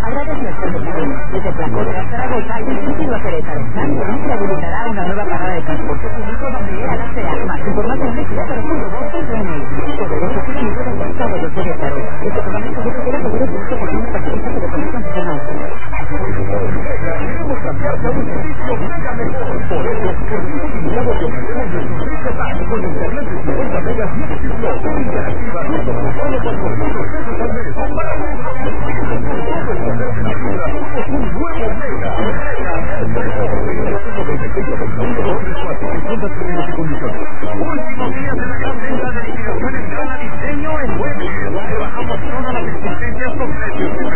Agradece nuestro destino. Desde Placote a Zaragoza y el sentido a Querétaro. La se habilitará una nueva parada de transporte público donde era la CEA. Más información de querétaro.gov.mx. Poderoso público del Estado de Querétaro. Este programa es seguro que seguro que por un participación de Comisión Nacional. Queremos cambiarte a un servicio mega mejor. Por eso, por un limitado que ofrecemos de suscripción con internet de 50 megas y un ciclo interactiva solo por 400 pesos al mes. Somos un nuevo mega. Últimos días de la gran venta de liquidaciones Gana Diseño en Muebles, donde bajamos todas las existencias con precios